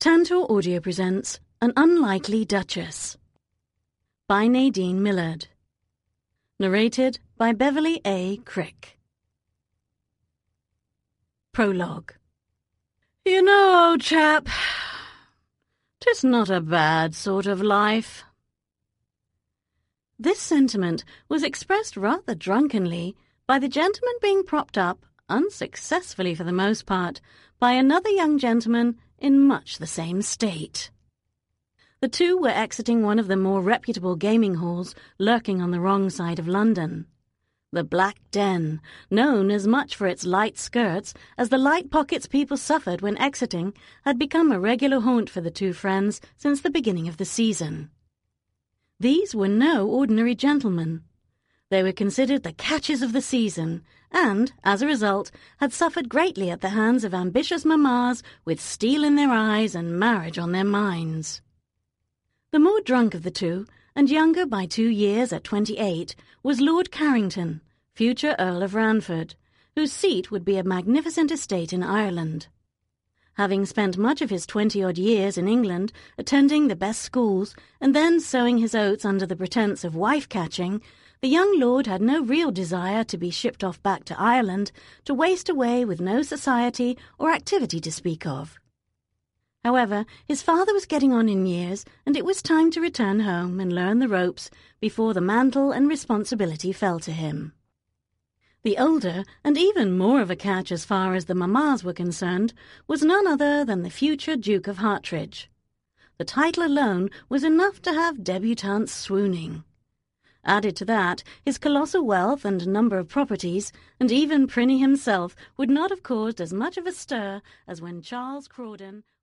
Tantor Audio presents An Unlikely Duchess by Nadine Millard. Narrated by Beverly A. Crick. Prologue. You know, old chap, 'tis not a bad sort of life. This sentiment was expressed rather drunkenly by the gentleman being propped up, unsuccessfully for the most part, by another young gentleman in much the same state. The two were exiting one of the more reputable gaming halls lurking on the wrong side of London. The Black Den, known as much for its light skirts as the light pockets people suffered when exiting, had become a regular haunt for the two friends since the beginning of the season. These were no ordinary gentlemen. They were considered the catches of the season, and, as a result, had suffered greatly at the hands of ambitious mammas with steel in their eyes and marriage on their minds. The more drunk of the two, and younger by 2 years at 28, was Lord Carrington, future Earl of Ranford, whose seat would be a magnificent estate in Ireland. Having spent much of his 20-odd years in England attending the best schools and then sowing his oats under the pretence of wife-catching, the young lord had no real desire to be shipped off back to Ireland to waste away with no society or activity to speak of. However, his father was getting on in years, and it was time to return home and learn the ropes before the mantle and responsibility fell to him. The older, and even more of a catch as far as the mammas were concerned, was none other than the future Duke of Hartridge. The title alone was enough to have debutantes swooning. Added to that, his colossal wealth and number of properties, and even Prinny himself, would not have caused as much of a stir as when Charles Crawdon